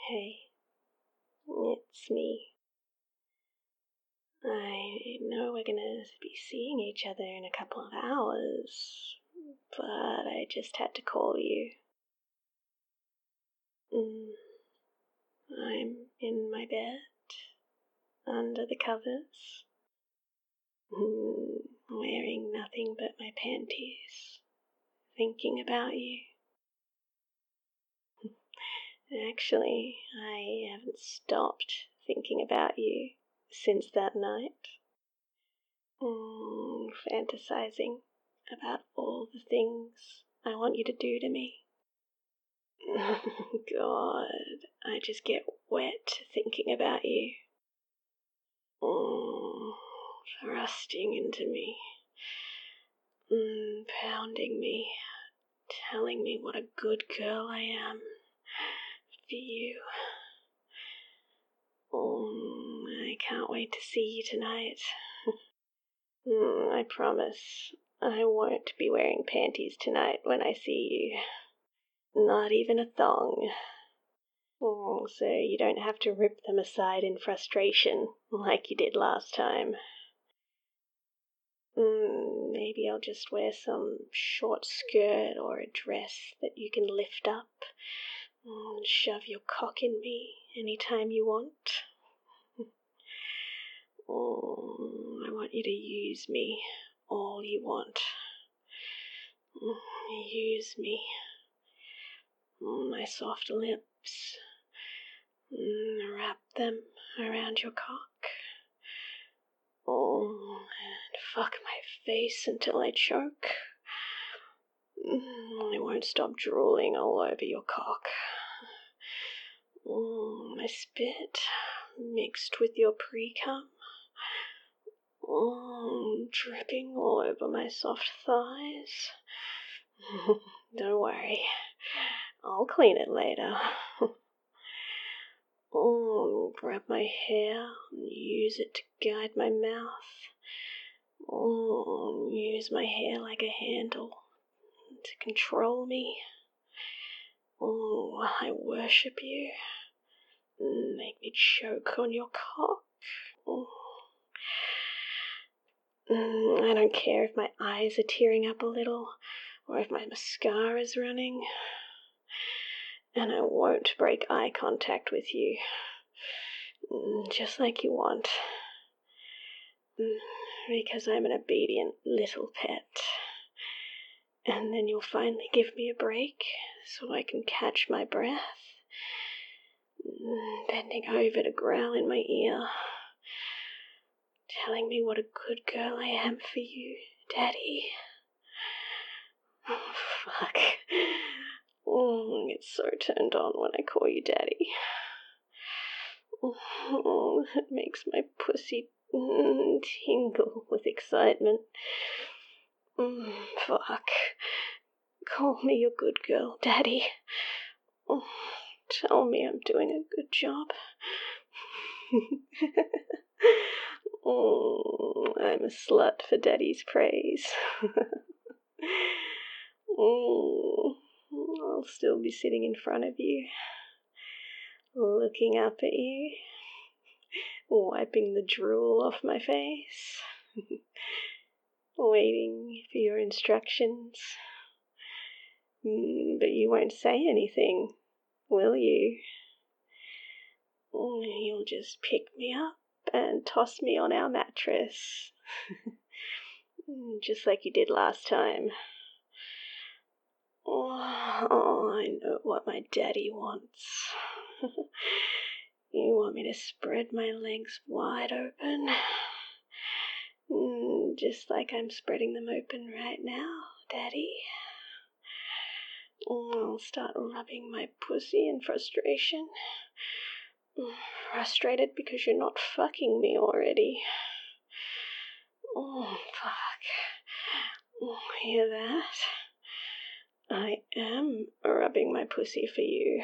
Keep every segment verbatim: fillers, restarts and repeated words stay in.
Hey, it's me. I know we're gonna be seeing each other in a couple of hours, but I just had to call you. Mm, I'm in my bed, under the covers, mm, wearing nothing but my panties, thinking about you. Actually, I haven't stopped thinking about you since that night. Mm, fantasizing about all the things I want you to do to me. God, I just get wet thinking about you. Mm, thrusting into me, mm, pounding me, telling me what a good girl I am for you. Mm, I can't wait to see you tonight. mm, I promise I won't be wearing panties tonight when I see you. Not even a thong. Oh, so you don't have to rip them aside in frustration like you did last time. Mm, maybe I'll just wear some short skirt or a dress that you can lift up and shove your cock in me anytime you want. Oh, I want you to use me all you want. Use me. My soft lips. Wrap them around your cock. Oh, and fuck my face until I choke. I won't stop drooling all over your cock. Oh, my spit mixed with your pre-cum. Oh, dripping all over my soft thighs. Don't worry, I'll clean it later. Oh, grab my hair and use it to guide my mouth. Oh, use my hair like a handle to control me. Oh, I worship you. Make me choke on your cock. Oh. I don't care if my eyes are tearing up a little or if my mascara's running. And I won't break eye contact with you. Just like you want. Because I'm an obedient little pet. And then you'll finally give me a break so I can catch my breath. Bending over to growl in my ear. Telling me what a good girl I am for you, Daddy. Oh, fuck. Oh, I get so turned on when I call you Daddy. Oh, it makes my pussy tingle with excitement. Mm, fuck. Call me a good girl, Daddy. Oh, tell me I'm doing a good job. Oh, I'm a slut for Daddy's praise. Oh, I'll still be sitting in front of you, looking up at you, wiping the drool off my face, waiting for your instructions. But you won't say anything, will you? You'll just pick me up and toss me on our mattress, just like you did last time. Oh, I know what my daddy wants. You want me to spread my legs wide open, just like I'm spreading them open right now, Daddy. I'll start rubbing my pussy in frustration. Frustrated because you're not fucking me already. Oh, fuck. Oh, hear that? I am rubbing my pussy for you.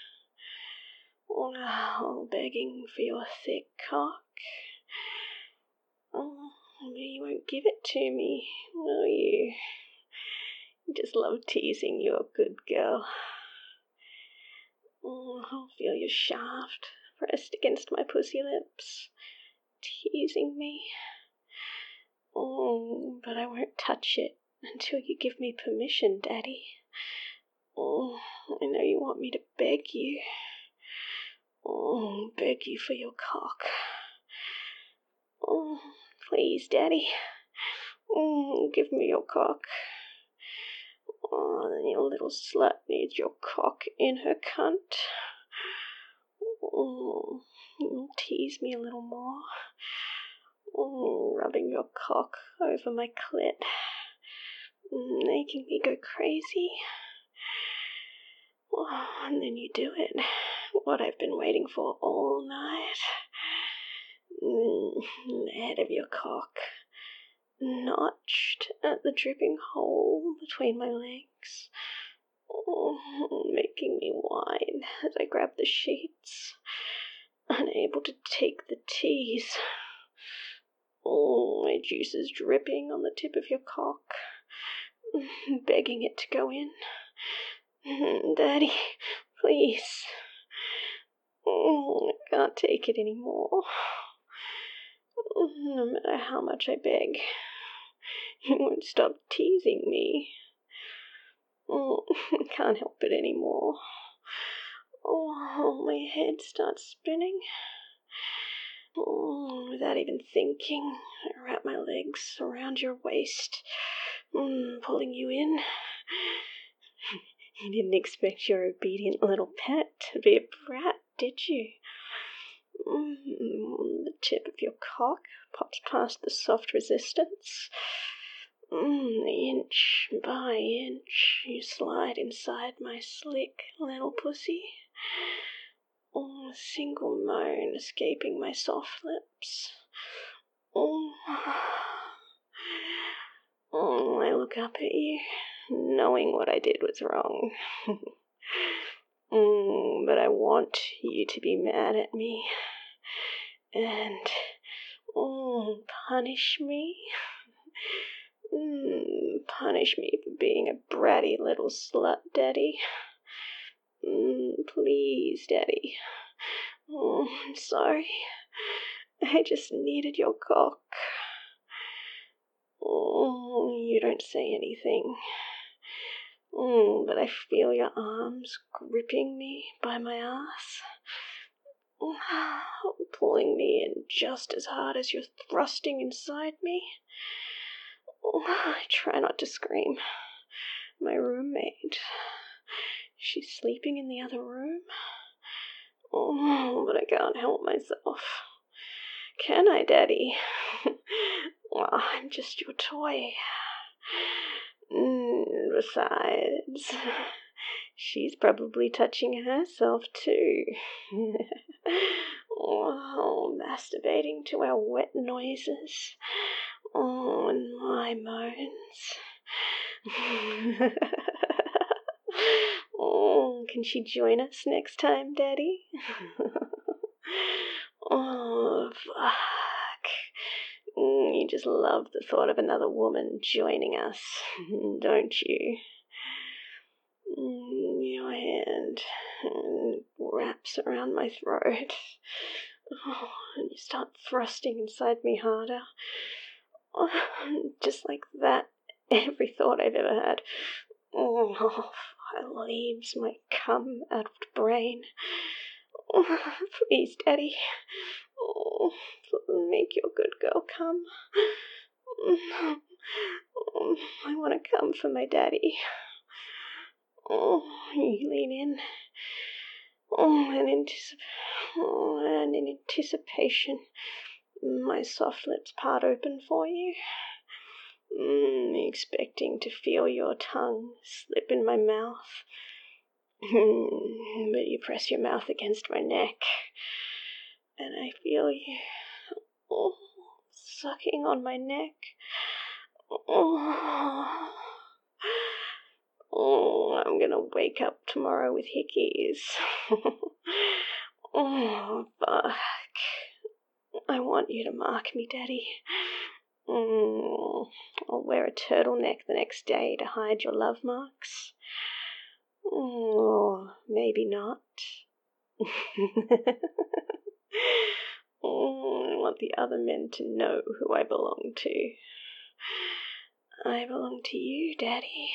Oh, begging for your thick cock. Oh, but you won't give it to me, will you? You just love teasing your good girl. Oh, I'll feel your shaft pressed against my pussy lips, teasing me. Oh, but I won't touch it until you give me permission, Daddy. Oh, I know you want me to beg you. Oh, beg you for your cock. Oh, please, Daddy. Oh, give me your cock. Oh, your little slut needs your cock in her cunt. Oh, tease me a little more. Oh, rubbing your cock over my clit, making me go crazy. Oh, and then you do it, what I've been waiting for all night. Mm, the head of your cock, notched at the dripping hole between my legs. Oh, making me whine as I grab the sheets, unable to take the tease. Oh, my juices dripping on the tip of your cock, begging it to go in. Daddy, please. Oh, I can't take it anymore. No matter how much I beg, you won't stop teasing me. Oh, I can't help it anymore. Oh, my head starts spinning. Oh, without even thinking, I wrap my legs around your waist, mm, pulling you in. You didn't expect your obedient little pet to be a brat, did you? Mm, the tip of your cock pops past the soft resistance. Mm, inch by inch, you slide inside my slick little pussy. Oh, a single moan escaping my soft lips. Oh, oh, I look up at you, knowing what I did was wrong. mm, but I want you to be mad at me and oh, punish me. Mm, punish me for being a bratty little slut, Daddy. Mm, please, Daddy. Oh, I'm sorry. I just needed your cock. Oh, you don't say anything. Mm, but I feel your arms gripping me by my ass, pulling me in just as hard as you're thrusting inside me. I try not to scream. My roommate, she's sleeping in the other room. Oh, but I can't help myself. Can I, Daddy? Well, I'm just your toy. Mm, besides, she's probably touching herself too. Oh, masturbating to our wet noises. Oh, and my moans. Oh, can she join us next time, Daddy? Oh, fuck. You just love the thought of another woman joining us, don't you? Your hand wraps around my throat. Oh, and you start thrusting inside me harder. Oh, just like that, every thought I've ever had oh, leaves my cum out of the brain. Oh, please, Daddy. Oh, make your good girl come. Oh, I want to come for my daddy. Oh, you lean in. Oh, and, anticip- oh, and in anticipation, my soft lips part open for you. Mm, expecting to feel your tongue slip in my mouth. Mm, but you press your mouth against my neck, and I feel you oh, sucking on my neck. Oh, oh, I'm gonna wake up tomorrow with hickeys. Oh, fuck. I want you to mark me, Daddy. Mm, I'll wear a turtleneck the next day to hide your love marks. Or maybe not. Oh, I want the other men to know who I belong to. I belong to you, Daddy.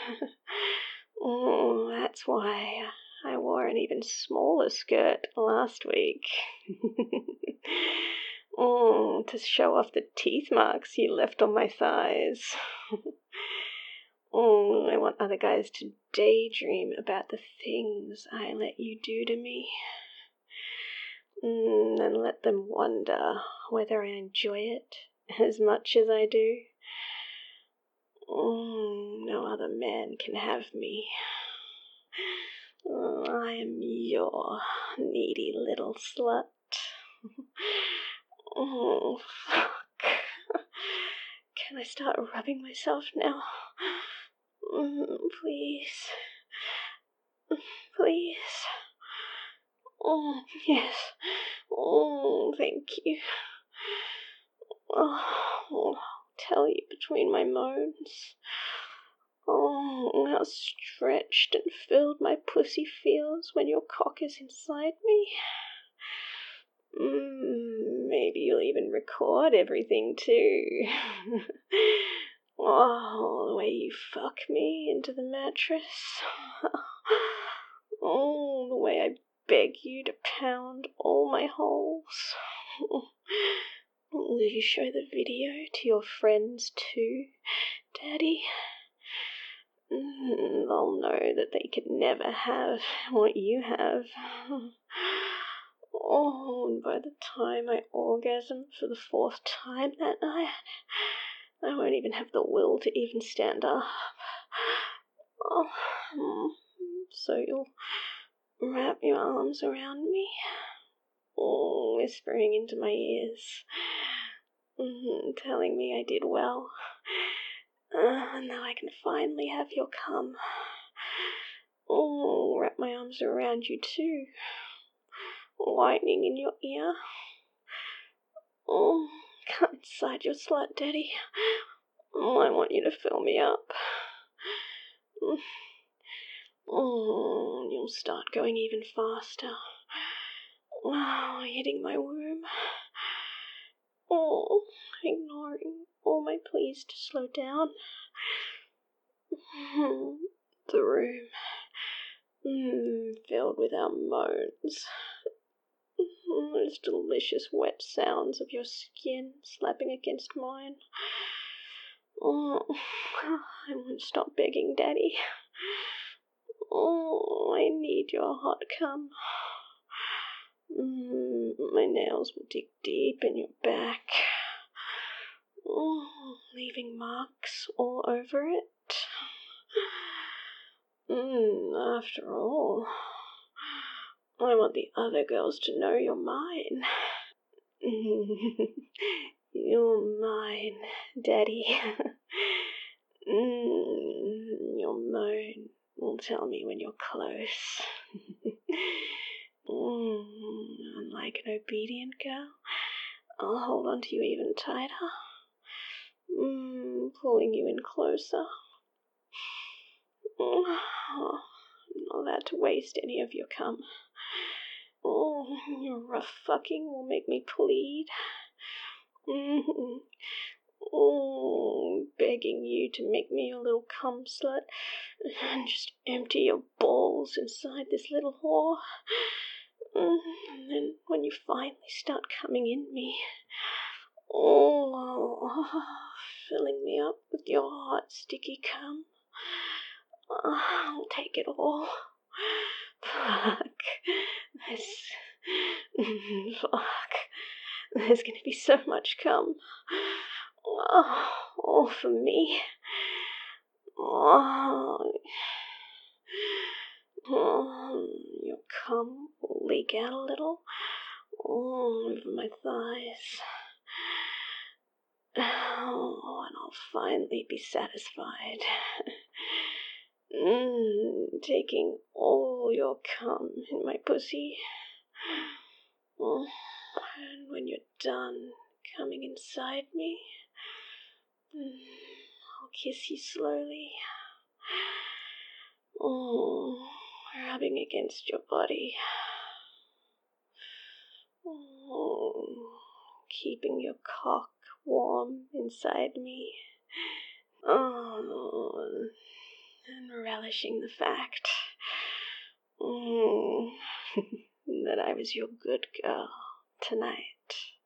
Oh, that's why I wore an even smaller skirt last week. Oh, to show off the teeth marks you left on my thighs. Oh, I want other guys to daydream about the things I let you do to me. Mm, and let them wonder whether I enjoy it as much as I do. Mm, no other man can have me. Oh, I am your needy little slut. Oh, fuck. Can I start rubbing myself now? Mm, please. Please. Oh, yes. Oh, thank you. Oh, I'll tell you between my moans. Oh, how stretched and filled my pussy feels when your cock is inside me. Mm, maybe you'll even record everything too. Oh, the way you fuck me into the mattress. Oh, the way I beg you to pound all my holes. Will you show the video to your friends too, Daddy? Mm, they'll know that they could never have what you have. Oh, and by the time I orgasm for the fourth time that night, I won't even have the will to even stand up. Oh, so you'll wrap your arms around me, oh, whispering into my ears, mm, telling me I did well. Uh, now I can finally have your cum. Oh, wrap my arms around you too, whining in your ear. Oh, come inside your slut, Daddy. Oh, I want you to fill me up. Oh, you'll start going even faster. Oh, hitting my womb. Oh, ignoring all my pleas to slow down. The room, mm, filled with our moans. Those delicious wet sounds of your skin slapping against mine. Oh, I won't stop begging, Daddy. Oh, I need your hot cum. Mm, my nails will dig deep in your back. Oh, leaving marks all over it. Mm, after all, I want the other girls to know you're mine. You're mine, Daddy. Mm, your moan will tell me when you're close. Mm, and like an obedient girl, I'll hold on to you even tighter. Mm, pulling you in closer. Oh, I'm not allowed to waste any of your cum. Oh, your rough fucking will make me plead. Mm-hmm. Oh, begging you to make me a little cum slut and just empty your balls inside this little whore. Mm, and then when you finally start coming in me, oh, filling me up with your hot, sticky cum, I'll take it all. Fuck. This. Fuck. There's gonna be so much cum. Oh, all for me. Oh, oh, your cum will leak out a little. Oh, over my thighs. Oh, and I'll finally be satisfied. Mm, taking all your cum in my pussy. Oh, and when you're done coming inside me, I'll kiss you slowly. Oh, rubbing against your body. Oh, keeping your cock warm inside me. Oh, and relishing the fact mm, that I was your good girl tonight.